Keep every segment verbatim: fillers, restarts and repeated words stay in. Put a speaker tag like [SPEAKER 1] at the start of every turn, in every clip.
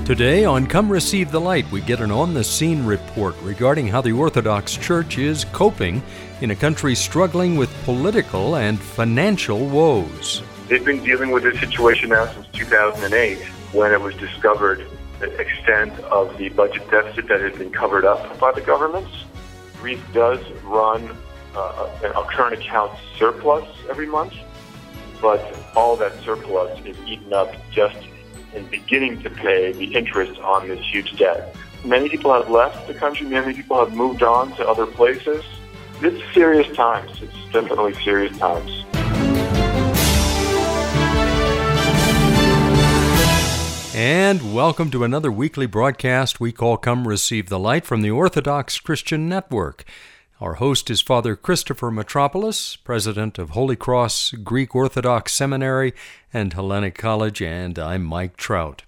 [SPEAKER 1] Today on Come Receive the Light, we get an on-the-scene report regarding how the Orthodox Church is coping in a country struggling with political and financial woes.
[SPEAKER 2] They've been dealing with this situation now since two thousand eight, when it was discovered the extent of the budget deficit that had been covered up by the governments. Greece does run uh, a current account surplus every month, but all that surplus is eaten up just in beginning to pay the interest on this huge debt. Many people have left the country, many people have moved on to other places. It's serious times. It's definitely serious times.
[SPEAKER 1] And welcome to another weekly broadcast we call Come Receive the Light from the Orthodox Christian Network. Our host is Father Christopher Metropolis, president of Holy Cross Greek Orthodox Seminary and Hellenic College, and I'm Mike Trout.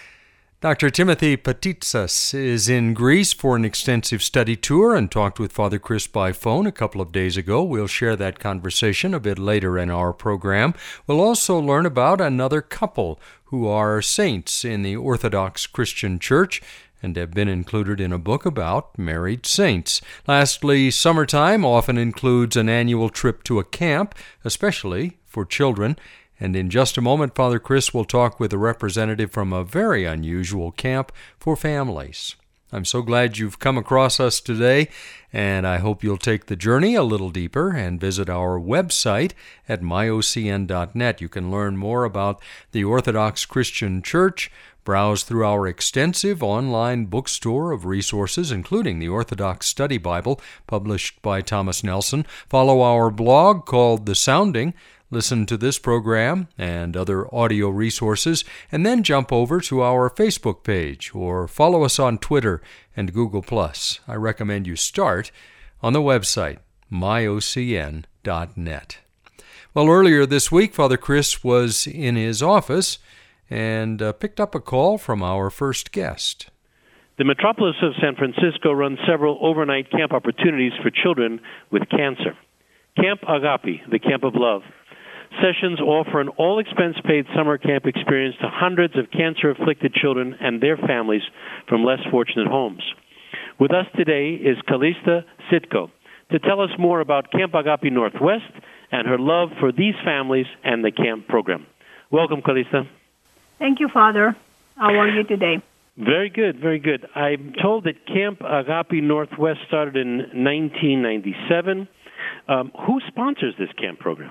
[SPEAKER 1] Doctor Timothy Patitsas is in Greece for an extensive study tour and talked with Father Chris by phone a couple of days ago. We'll share that conversation a bit later in our program. We'll also learn about another couple who are saints in the Orthodox Christian Church and have been included in a book about married saints. Lastly, summertime often includes an annual trip to a camp, especially for children. And in just a moment, Father Chris will talk with a representative from a very unusual camp for families. I'm so glad you've come across us today, and I hope you'll take the journey a little deeper and visit our website at my o c n dot net. You can learn more about the Orthodox Christian Church, browse through our extensive online bookstore of resources, including the Orthodox Study Bible, published by Thomas Nelson, follow our blog called The Sounding, listen to this program and other audio resources, and then jump over to our Facebook page or follow us on Twitter and Google plus. I recommend you start on the website, my o c n dot net. Well, earlier this week, Father Chris was in his office and uh, picked up a call from our first guest.
[SPEAKER 3] The metropolis of San Francisco runs several overnight camp opportunities for children with cancer. Camp Agape, the Camp of Love. Sessions offer an all-expense-paid summer camp experience to hundreds of cancer-afflicted children and their families from less fortunate homes. With us today is Kalista Sitko to tell us more about Camp Agape Northwest and her love for these families and the camp program. Welcome, Kalista.
[SPEAKER 4] Thank you, Father. How are you today?
[SPEAKER 3] Very good, very good. I'm told that Camp Agape Northwest started in nineteen ninety-seven. Um, who sponsors this camp program?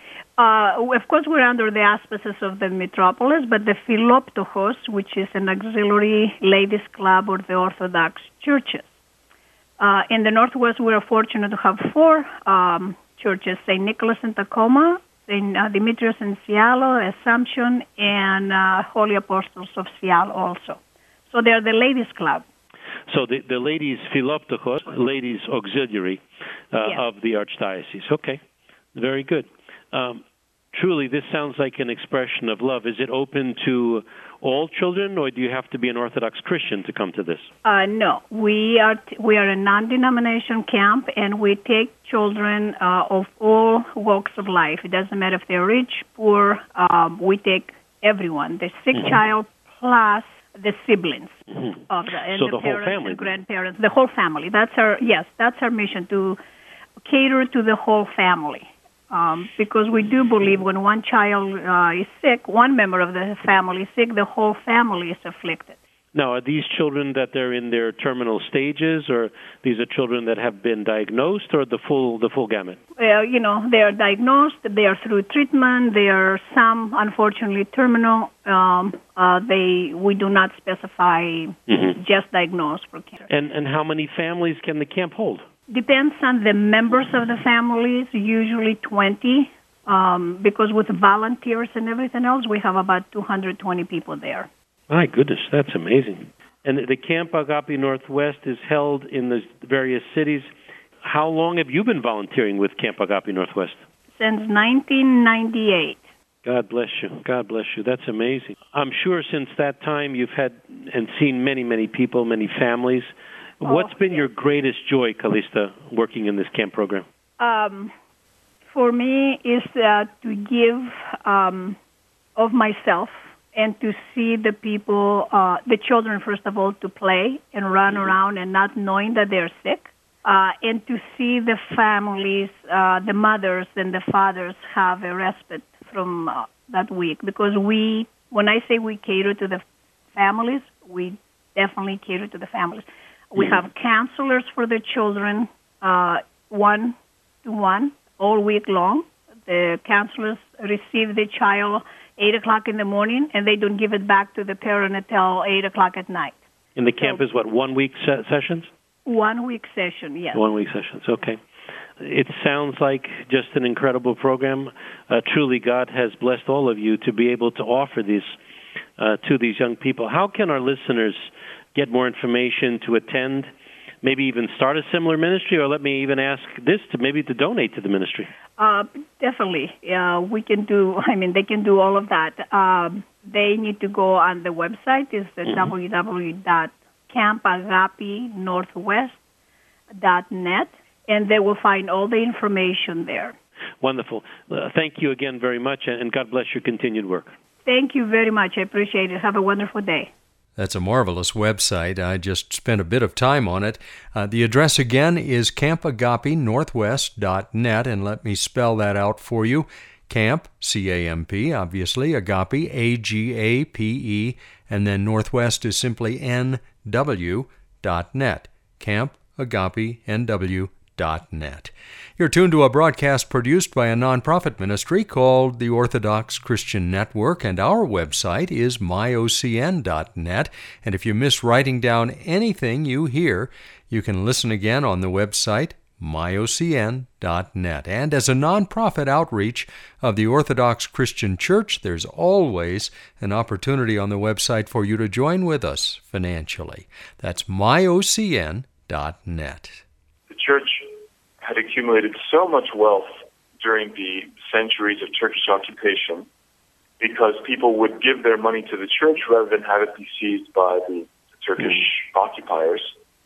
[SPEAKER 4] Uh, of course, we're under the auspices of the metropolis, but the Philoptochos, which is an auxiliary ladies' club of the Orthodox churches. Uh, in the Northwest, we are fortunate to have four um, churches, Saint Nicholas in Tacoma, Saint Uh, Demetrius in Seattle, Assumption, and uh, Holy Apostles of Seattle also. So they're the ladies' club.
[SPEAKER 3] So the, the ladies' Philoptochos, ladies' auxiliary uh,
[SPEAKER 4] yes.
[SPEAKER 3] of the Archdiocese. Okay, very good. Um, truly, this sounds like an expression of love. Is it open to all children, or do you have to be an Orthodox Christian to come to this?
[SPEAKER 4] Uh, no, we are t- we are a non-denomination camp, and we take children uh, of all walks of life. It doesn't matter if they're rich, poor. Um, we take everyone, the sick mm-hmm. child plus the siblings
[SPEAKER 3] mm-hmm.
[SPEAKER 4] of the, and
[SPEAKER 3] so
[SPEAKER 4] the,
[SPEAKER 3] the
[SPEAKER 4] parents
[SPEAKER 3] whole family,
[SPEAKER 4] and grandparents, the whole family. That's our yes, that's our mission, to cater to the whole family. Um, because we do believe when one child uh, is sick, one member of the family is sick, the whole family is afflicted.
[SPEAKER 3] Now, are these children that they're in their terminal stages, or these are children that have been diagnosed, or the full the full gamut?
[SPEAKER 4] Uh, you know, they are diagnosed, they are through treatment, they are some, unfortunately, terminal. Um, uh, they we do not specify mm-hmm. just diagnosed for cancer.
[SPEAKER 3] And and how many families can the camp hold?
[SPEAKER 4] Depends on the members of the families, usually twenty, um, because with volunteers and everything else, we have about two hundred twenty people there.
[SPEAKER 3] My goodness, that's amazing. And the Camp Agape Northwest is held in the various cities. How long have you been volunteering with Camp Agape Northwest?
[SPEAKER 4] Since nineteen ninety-eight.
[SPEAKER 3] God bless you. God bless you. That's amazing. I'm sure since that time you've had and seen many, many people, many families. What's
[SPEAKER 4] oh,
[SPEAKER 3] been
[SPEAKER 4] yes.
[SPEAKER 3] your greatest joy, Kalista, working in this camp program?
[SPEAKER 4] Um, for me, is uh, to give um, of myself and to see the people, uh, the children, first of all, to play and run mm-hmm. around and not knowing that they're sick, uh, and to see the families, uh, the mothers and the fathers have a respite from uh, that week. Because we, when I say we cater to the families, we definitely cater to the families. We have counselors for the children, uh, one to one, all week long. The counselors receive the child eight o'clock in the morning, and they don't give it back to the parent until eight o'clock at night.
[SPEAKER 3] And the camp so, is what, one week se- sessions?
[SPEAKER 4] One week session, yes.
[SPEAKER 3] One week sessions, okay. It sounds like just an incredible program. Uh, truly, God has blessed all of you to be able to offer these uh, to these young people. How can our listeners get more information to attend, maybe even start a similar ministry, or let me even ask this, to maybe to donate to the ministry?
[SPEAKER 4] Uh, definitely. Uh, we can do, I mean, they can do all of that. Um, they need to go on the website. It's the mm-hmm. w w w dot camp agape northwest dot net, and they will find all the information there.
[SPEAKER 3] Wonderful. Uh, thank you again very much, and God bless your continued work.
[SPEAKER 4] Thank you very much. I appreciate it. Have a wonderful day.
[SPEAKER 1] That's a marvelous website. I just spent a bit of time on it. Uh, the address again is camp agape northwest dot net, and let me spell that out for you. Camp, C A M P, obviously, Agape, A G A P E, and then Northwest is simply N W dot net. Camp Agape N W dot net. You're tuned to a broadcast produced by a nonprofit ministry called the Orthodox Christian Network, and our website is my o c n dot net. And if you miss writing down anything you hear, you can listen again on the website my o c n dot net. And as a nonprofit outreach of the Orthodox Christian Church, there's always an opportunity on the website for you to join with us financially. That's my o c n dot net.
[SPEAKER 2] The church had accumulated so much wealth during the centuries of Turkish occupation because people would give their money to the church rather than have it be seized by the Turkish mm. occupiers.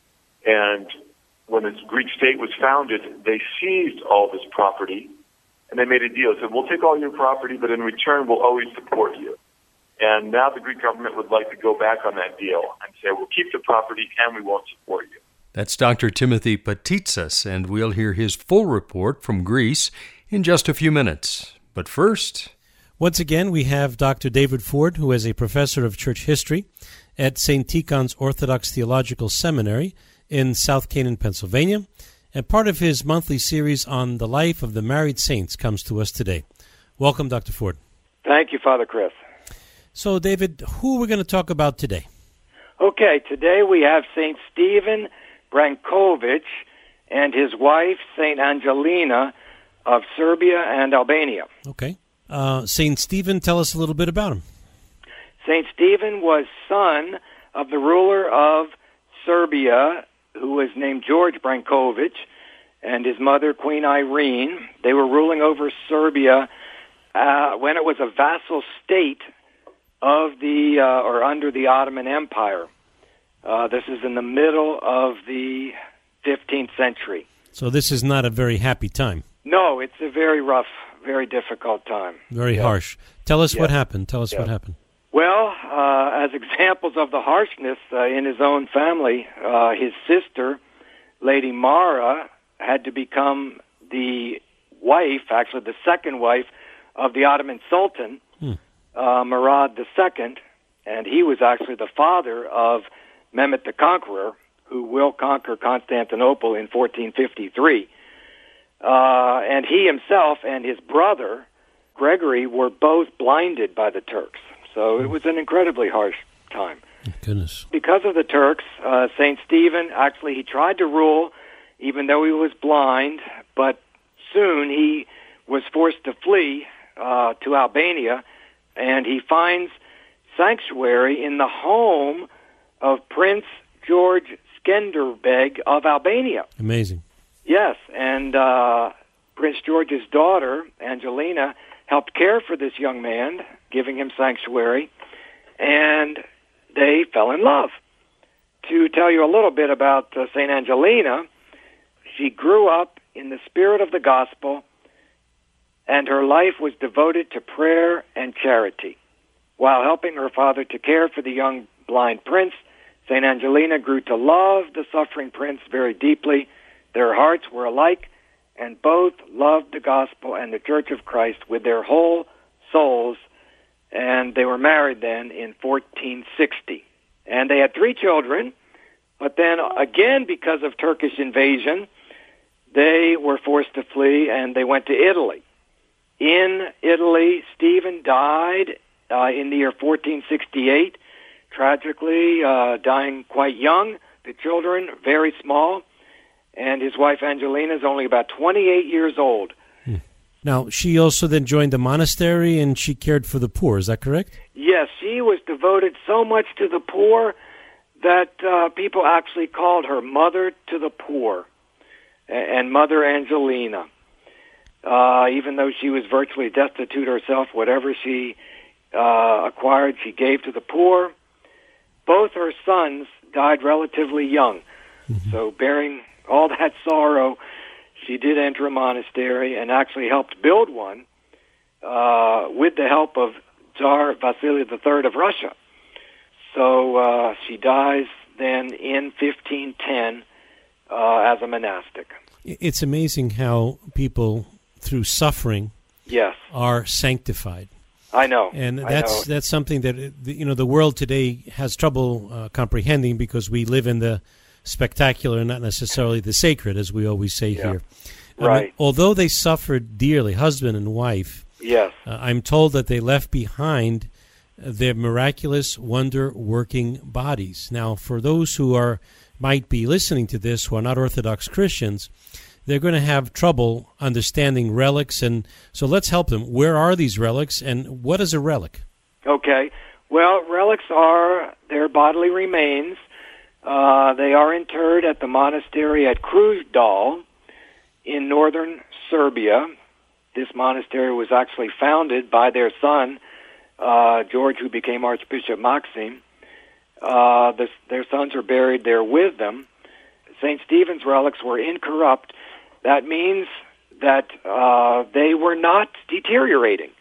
[SPEAKER 2] And when the Greek state was founded, they seized all this property, and they made a deal. They said, we'll take all your property, but in return, we'll always support you. And now the Greek government would like to go back on that deal and say, we'll keep the property and we won't support you.
[SPEAKER 1] That's Doctor Timothy Patitsas, and we'll hear his full report from Greece in just a few minutes. But first...
[SPEAKER 5] Once again, we have Doctor David Ford, who is a professor of church history at Saint Tikhon's Orthodox Theological Seminary in South Canaan, Pennsylvania. And part of his monthly series on the life of the married saints comes to us today. Welcome, Doctor Ford.
[SPEAKER 6] Thank you, Father Chris.
[SPEAKER 5] So, David, who are we going to talk about today?
[SPEAKER 6] Okay, today we have Saint Stephen Brankovic and his wife, Saint Angelina of Serbia and Albania.
[SPEAKER 5] Okay. Uh, Saint Stephen, tell us a little bit about him.
[SPEAKER 6] Saint Stephen was son of the ruler of Serbia, who was named George Brankovic, and his mother, Queen Irene. They were ruling over Serbia uh, when it was a vassal state of the, uh, or under the Ottoman Empire. Uh, this is in the middle of the fifteenth century.
[SPEAKER 5] So this is not a very happy time.
[SPEAKER 6] No, it's a very rough, very difficult time.
[SPEAKER 5] Very yeah. harsh. Tell us yeah. what happened. Tell us yeah. what happened.
[SPEAKER 6] Well, uh, as examples of the harshness uh, in his own family, uh, his sister, Lady Mara, had to become the wife, actually the second wife, of the Ottoman Sultan, hmm. uh, Murad the Second, and he was actually the father of Mehmet the Conqueror, who will conquer Constantinople in fourteen fifty-three. Uh, and he himself and his brother, Gregory, were both blinded by the Turks. So it was an incredibly harsh time.
[SPEAKER 5] Goodness.
[SPEAKER 6] Because of the Turks, uh, Saint Stephen, actually, he tried to rule, even though he was blind, but soon he was forced to flee uh, to Albania, and he finds sanctuary in the home of Prince George Skenderbeg of Albania.
[SPEAKER 5] Amazing.
[SPEAKER 6] Yes, and uh, Prince George's daughter, Angelina, helped care for this young man, giving him sanctuary, and they fell in love. To tell you a little bit about uh, Saint Angelina, she grew up in the spirit of the gospel, and her life was devoted to prayer and charity. While helping her father to care for the young blind prince, Saint Angelina grew to love the suffering prince very deeply. Their hearts were alike, and both loved the gospel and the Church of Christ with their whole souls, and they were married then in fourteen sixty. And they had three children, but then again, because of Turkish invasion, they were forced to flee, and they went to Italy. In Italy, Stephen died uh, in the year fourteen sixty-eight, tragically uh, dying quite young. The children, very small, and his wife Angelina is only about twenty-eight years old.
[SPEAKER 5] Hmm. Now, she also then joined the monastery, and she cared for the poor. Is that correct?
[SPEAKER 6] Yes, she was devoted so much to the poor that uh, people actually called her Mother to the Poor, and Mother Angelina. Uh, even though she was virtually destitute herself, whatever she uh, acquired, she gave to the poor. Both her sons died relatively young. Mm-hmm. So bearing all that sorrow, she did enter a monastery and actually helped build one uh, with the help of Tsar Vasily the Third of Russia. So uh, she dies then in fifteen ten uh, as a monastic.
[SPEAKER 5] It's amazing how people, through suffering,
[SPEAKER 6] yes,
[SPEAKER 5] are sanctified.
[SPEAKER 6] I know,
[SPEAKER 5] and
[SPEAKER 6] I
[SPEAKER 5] that's
[SPEAKER 6] know.
[SPEAKER 5] that's something that you know the world today has trouble uh, comprehending, because we live in the spectacular, not necessarily the sacred, as we always say
[SPEAKER 6] yeah.
[SPEAKER 5] here.
[SPEAKER 6] Right.
[SPEAKER 5] I mean, although they suffered dearly, husband and wife.
[SPEAKER 6] Yes.
[SPEAKER 5] Uh, I'm told that they left behind their miraculous, wonder-working bodies. Now, for those who are might be listening to this who are not Orthodox Christians, they're going to have trouble understanding relics, and so let's help them. Where are these relics, and what is a relic?
[SPEAKER 6] Okay. Well, relics are their bodily remains. Uh, they are interred at the monastery at Krujdal in northern Serbia. This monastery was actually founded by their son, uh, George, who became Archbishop Maxim. Uh, this, their sons are buried there with them. Saint Stephen's relics were incorrupt. That means that uh, they were not deteriorating.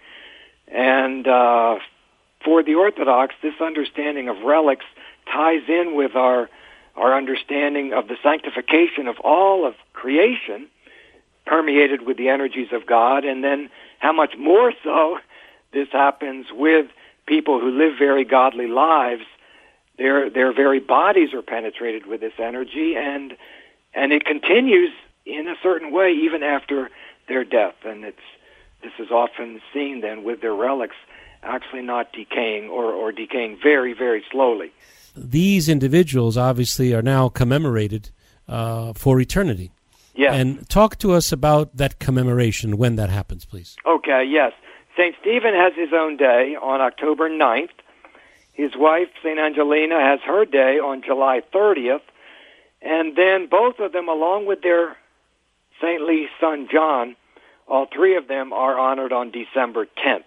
[SPEAKER 6] And uh, for the Orthodox, this understanding of relics ties in with our our understanding of the sanctification of all of creation, permeated with the energies of God, and then how much more so this happens with people who live very godly lives. Their their very bodies are penetrated with this energy, and and it continues in a certain way even after their death. And it's this is often seen then with their relics actually not decaying or, or decaying very, very slowly.
[SPEAKER 5] These individuals obviously are now commemorated uh, for eternity.
[SPEAKER 6] Yes.
[SPEAKER 5] And talk to us about that commemoration, when that happens, please.
[SPEAKER 6] Okay, yes. Saint Stephen has his own day on October ninth. His wife, Saint Angelina, has her day on July thirtieth. And then both of them, along with their saintly son John, all three of them are honored on December tenth.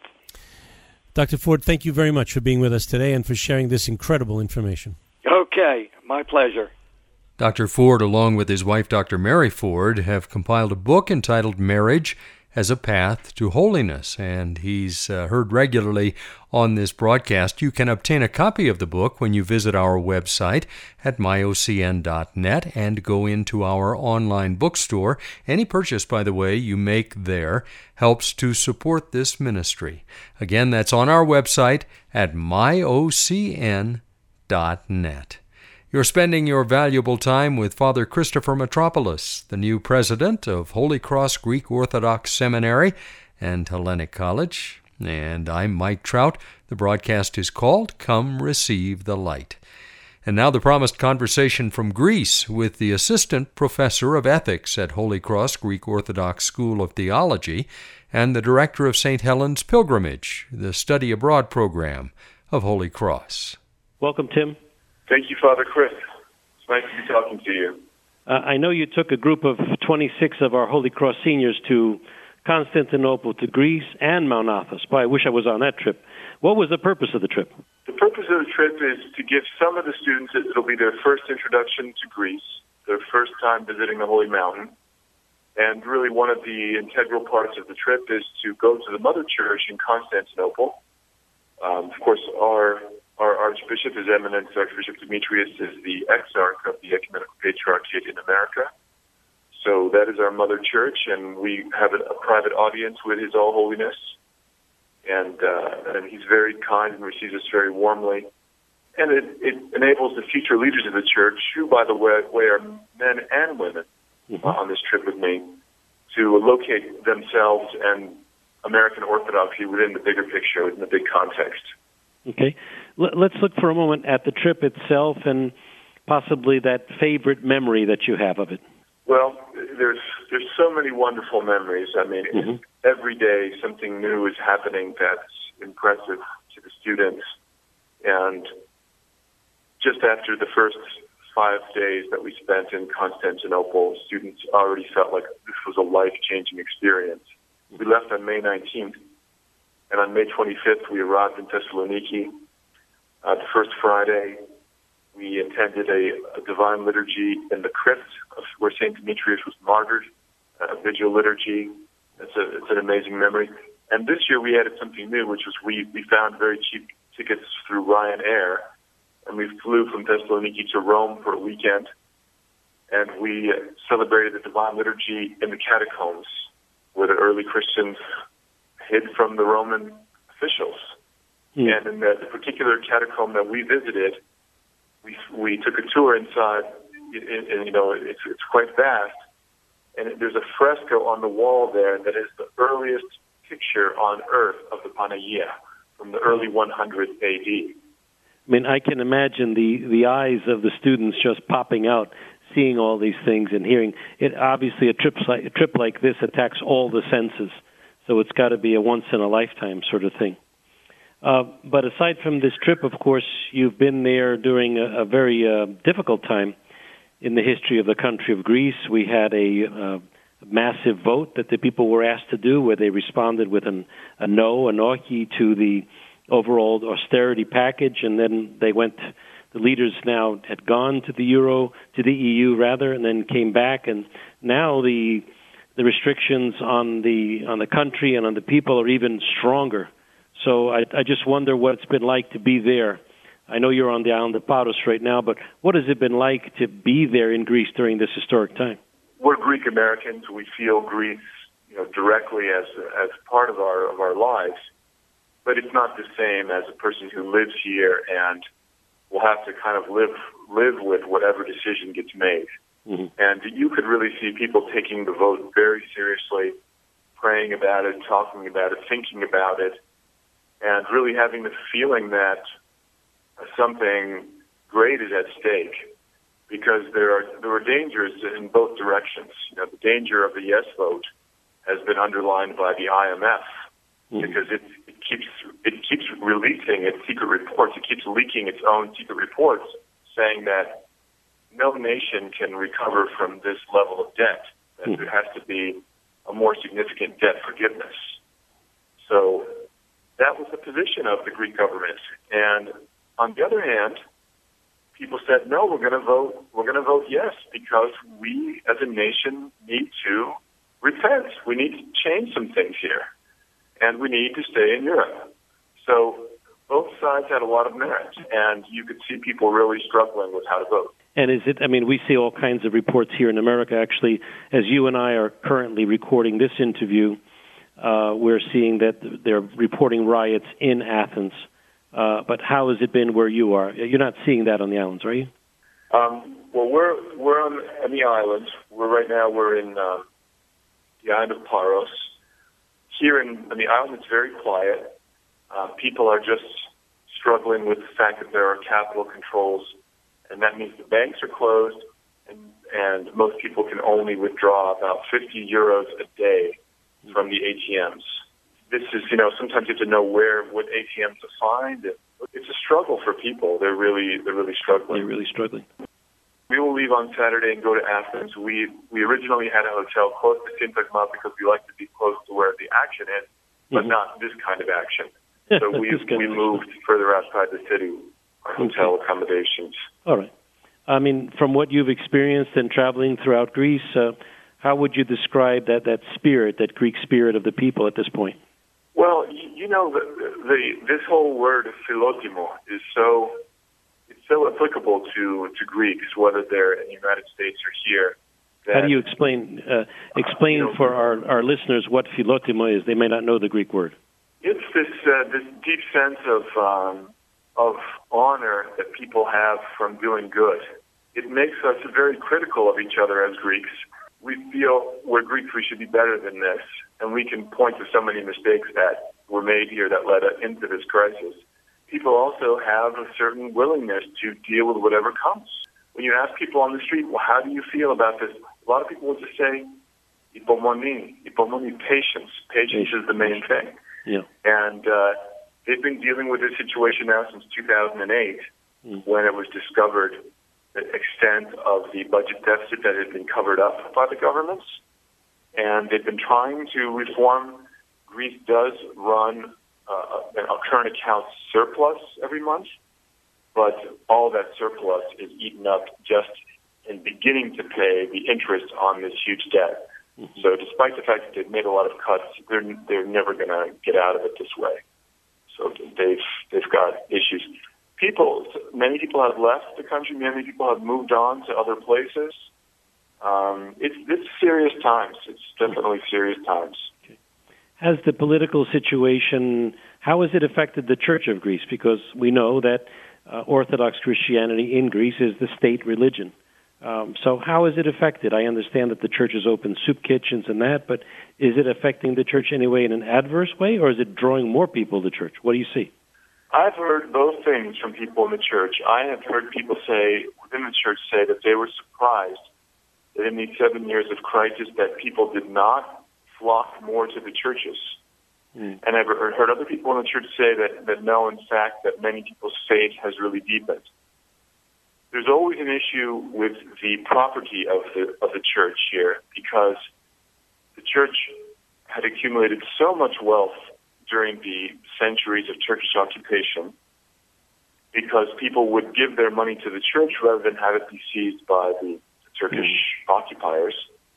[SPEAKER 5] Doctor Ford, thank you very much for being with us today and for sharing this incredible information.
[SPEAKER 6] Okay, my pleasure.
[SPEAKER 1] Doctor Ford, along with his wife, Doctor Mary Ford, have compiled a book entitled Marriage as a Path to Holiness, and he's uh, heard regularly on this broadcast. You can obtain a copy of the book when you visit our website at my o c n dot net and go into our online bookstore. Any purchase, by the way, you make there helps to support this ministry. Again, that's on our website at my o c n dot net. You're spending your valuable time with Father Christopher Metropolis, the new president of Holy Cross Greek Orthodox Seminary and Hellenic College. And I'm Mike Trout. The broadcast is called Come Receive the Light. And now the promised conversation from Greece with the assistant professor of ethics at Holy Cross Greek Orthodox School of Theology and the director of Saint Helen's Pilgrimage, the study abroad program of Holy Cross.
[SPEAKER 3] Welcome, Tim.
[SPEAKER 2] Thank you, Father Chris. It's nice to be talking to you.
[SPEAKER 3] Uh, I know you took a group of twenty-six of our Holy Cross seniors to Constantinople, to Greece, and Mount Athos. Boy, I wish I was on that trip. What was the purpose of the trip?
[SPEAKER 2] The purpose of the trip is to give some of the students, it'll be their first introduction to Greece, their first time visiting the Holy Mountain. And really one of the integral parts of the trip is to go to the Mother Church in Constantinople Um, of course, our our Archbishop, His Eminence Archbishop Demetrius, is the exarch of the Ecumenical Patriarchate in America. So that is our mother church, and we have a, a private audience with His All Holiness. And, uh, and he's very kind and receives us very warmly. And it, it enables the future leaders of the church, who, by the way, way are men and women mm-hmm. uh, on this trip with me, to locate themselves and American Orthodoxy within the bigger picture, within the big context.
[SPEAKER 3] Okay. L- let's look for a moment at the trip itself and possibly that favorite memory that you have of it.
[SPEAKER 2] Well, there's there's so many wonderful memories. I mean, mm-hmm. every day something new is happening that's impressive to the students. And just after the first five days that we spent in Constantinople, students already felt like this was a life-changing experience. We left on May nineteenth, and on May twenty-fifth, we arrived in Thessaloniki. Uh, the first Friday, we attended a, a divine liturgy in the crypt of where Saint Demetrius was martyred, a vigil liturgy. It's, a, it's an amazing memory. And this year we added something new, which was we, we found very cheap tickets through Ryanair, and we flew from Thessaloniki to Rome for a weekend, and we celebrated the divine liturgy in the catacombs, where the early Christians hid from the Roman officials. Mm. And in the, the particular catacomb that we visited, we we took a tour inside, and, and you know, it's it's quite vast, and it, there's a fresco on the wall there that is the earliest picture on earth of the Panagia from the early one hundred A D.
[SPEAKER 3] I mean, I can imagine the, the eyes of the students just popping out, seeing all these things and hearing it. Obviously, a trip, a trip like this attacks all the senses, so it's got to be a once-in-a-lifetime sort of thing. Uh, but aside from this trip, of course, you've been there during a, a very uh, difficult time in the history of the country of Greece. We had a uh, massive vote that the people were asked to do, where they responded with an, a no, a noki to the overall austerity package, and then they went. The leaders now had gone to the Euro, to the E U rather, and then came back, and now the the restrictions on the on the country and on the people are even stronger. So I, I just wonder what it's been like to be there. I know you're on the island of Paros right now, but what has it been like to be there in Greece during this historic time?
[SPEAKER 2] We're Greek Americans. We feel Greece, you know, directly as as part of our of our lives, but it's not the same as a person who lives here and will have to kind of live live with whatever decision gets made. Mm-hmm. And you could really see people taking the vote very seriously, praying about it, talking about it, thinking about it, and really having the feeling that something great is at stake, because there are there are dangers in both directions. You know, the danger of the yes vote has been underlined by the I M F, mm-hmm. because it, it keeps it keeps releasing its secret reports. It keeps leaking its own secret reports, saying that no nation can recover from this level of debt. That mm-hmm. there has to be a more significant debt forgiveness. So that was the position of the Greek government. And on the other hand, people said, no, we're going to vote, we're going to vote yes, because we as a nation need to repent. We need to change some things here, and we need to stay in Europe. So both sides had a lot of merit, and you could see people really struggling with how to vote.
[SPEAKER 3] And is it, I mean, we see all kinds of reports here in America, actually, as you and I are currently recording this interview. Uh, we're seeing that they're reporting riots in Athens. Uh, but how has it been where you are? You're not seeing that on the islands, are you?
[SPEAKER 2] Um, well, we're we're on, on the islands. We're right now we're in uh, the island of Paros. Here in, on the island, it's very quiet. Uh, people are just struggling with the fact that there are capital controls, and that means the banks are closed, and, and most people can only withdraw about fifty euros a day from the A T Ms. This is, you know, sometimes you have to know where, what A T Ms to find. It's a struggle for people. They're really, they're really struggling.
[SPEAKER 3] They're really struggling.
[SPEAKER 2] We will leave on Saturday and go to Athens. We we originally had a hotel close to Syntagma because we like to be close to where the action is, but mm-hmm. not this kind of action. So we we moved further outside the city, our hotel okay. accommodations.
[SPEAKER 3] All right. I mean, from what you've experienced and traveling throughout Greece, uh, how would you describe that, that spirit, that Greek spirit of the people at this point?
[SPEAKER 2] Well, you you know, the, the, this whole word philotimo is so it's so applicable to, to Greeks, whether they're in the United States or here.
[SPEAKER 3] How do you explain uh, explain you know, for our, our listeners what philotimo is? They may not know the Greek word.
[SPEAKER 2] It's this uh, this deep sense of um, of honor that people have from doing good. It makes us very critical of each other as Greeks. We feel we're Greeks, we should be better than this, and we can point to so many mistakes that were made here that led into this crisis. People also have a certain willingness to deal with whatever comes. When you ask people on the street, well, how do you feel about this? A lot of people will just say, "Ipomoni, ipomoni, patience. Patience is the main thing."
[SPEAKER 3] Yeah.
[SPEAKER 2] And uh, they've been dealing with this situation now since two thousand eight, mm. when it was discovered the extent of the budget deficit that had been covered up by the governments. And they've been trying to reform. Greece does run uh, a current account surplus every month, but all that surplus is eaten up just in beginning to pay the interest on this huge debt. Mm-hmm. So despite the fact that they've made a lot of cuts, they're they're never going to get out of it this way. So they've they've got issues. People, many people have left the country. Many people have moved on to other places. Um, it's it's serious times. It's definitely serious times.
[SPEAKER 3] Okay. Has the political situation, how has it affected the Church of Greece? Because we know that uh, Orthodox Christianity in Greece is the state religion. Um, so how is it affected? I understand that the church has opened soup kitchens and that, but is it affecting the church anyway in an adverse way, or is it drawing more people to church? What do you see?
[SPEAKER 2] I've heard both things from people in the church. I have heard people say, within the church, say that they were surprised that in these seven years of crisis that people did not flock more to the churches. Mm. And I've heard other people in the church say that, that no, in fact, that many people's faith has really deepened. There's always an issue with the property of the of the church here, because the church had accumulated so much wealth during the centuries of Turkish occupation, because people would give their money to the church rather than have it be seized by the Turkish occupiers.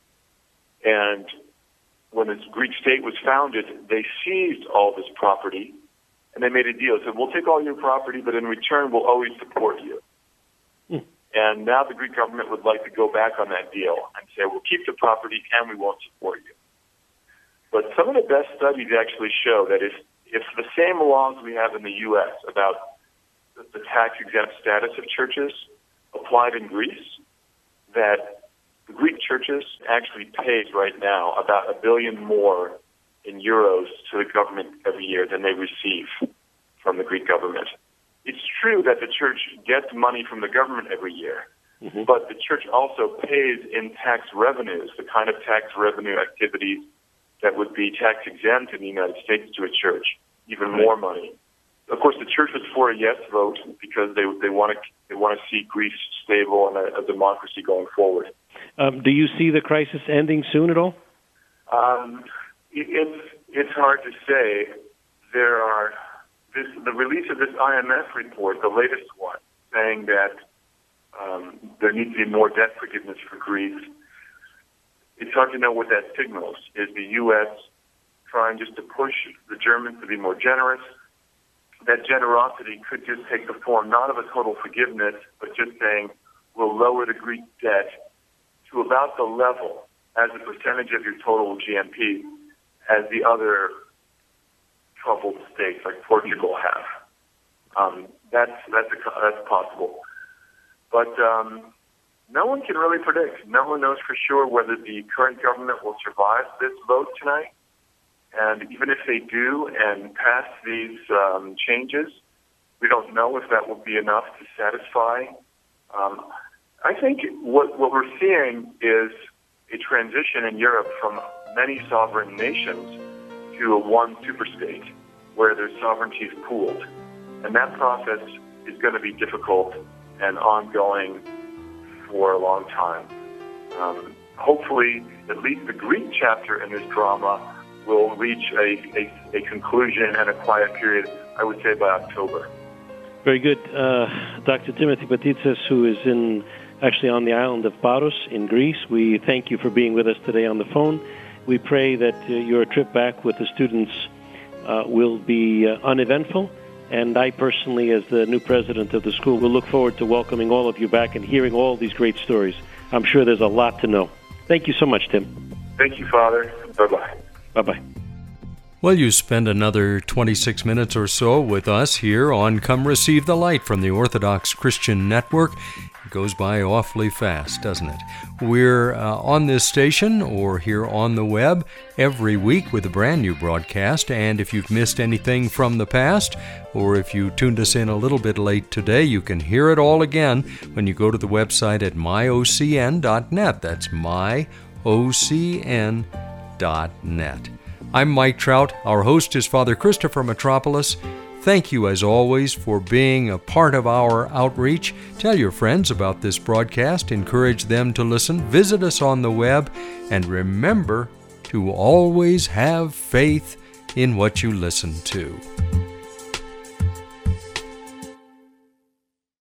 [SPEAKER 2] And when the Greek state was founded, they seized all this property, and they made a deal. They said, we'll take all your property, but in return, we'll always support you. Hmm. And now the Greek government would like to go back on that deal and say, we'll keep the property and we won't support you. But some of the best studies actually show that if, if the same laws we have in the U S about the, the tax-exempt status of churches applied in Greece, that the Greek churches actually pays right now about a billion more in euros to the government every year than they receive from the Greek government. It's true that the church gets money from the government every year, mm-hmm. but the church also pays in tax revenues, the kind of tax revenue activities that would be tax-exempt in the United States to a church, even right. more money. Of course, the church was for a yes vote because they they want to they want to see Greece stable and a, a democracy going forward.
[SPEAKER 3] Um, do you see the crisis ending soon at all?
[SPEAKER 2] Um, it, it's it's hard to say. There are this the release of this I M F report, the latest one, saying that um, there needs to be more debt forgiveness for Greece. It's hard to know what that signals. Is the U S trying just to push the Germans to be more generous? That generosity could just take the form not of a total forgiveness, but just saying we'll lower the Greek debt to about the level as a percentage of your total G N P as the other troubled states like Portugal have. Um, that's that's a, that's possible, but um, no one can really predict. No one knows for sure whether the current government will survive this vote tonight. And even if they do and pass these um, changes, we don't know if that will be enough to satisfy. Um, I think what, what we're seeing is a transition in Europe from many sovereign nations to a one superstate where their sovereignty is pooled. And that process is going to be difficult and ongoing for a long time. Um, hopefully, at least the Greek chapter in this drama will reach a, a, a conclusion and a quiet period, I would say, by October.
[SPEAKER 3] Very good. Uh, Doctor Timothy Patitsis, who is in actually on the island of Paros in Greece, we thank you for being with us today on the phone. We pray that uh, your trip back with the students uh, will be uh, uneventful. And I personally, as the new president of the school, will look forward to welcoming all of you back and hearing all these great stories. I'm sure there's a lot to know. Thank you so much, Tim.
[SPEAKER 2] Thank you, Father. Bye-bye.
[SPEAKER 3] Bye-bye.
[SPEAKER 1] Well, you spend another twenty-six minutes or so with us here on Come Receive the Light from the Orthodox Christian Network. It goes by awfully fast, doesn't it? We're uh, on this station or here on the web every week with a brand new broadcast, and if you've missed anything from the past, or if you tuned us in a little bit late today, you can hear it all again when you go to the website at my o c n dot net. That's my o c n dot net. I'm Mike Trout. Our host is Father Christopher Metropolis. Thank you, as always, for being a part of our outreach. Tell your friends about this broadcast. Encourage them to listen. Visit us on the web. And remember to always have faith in what you listen to.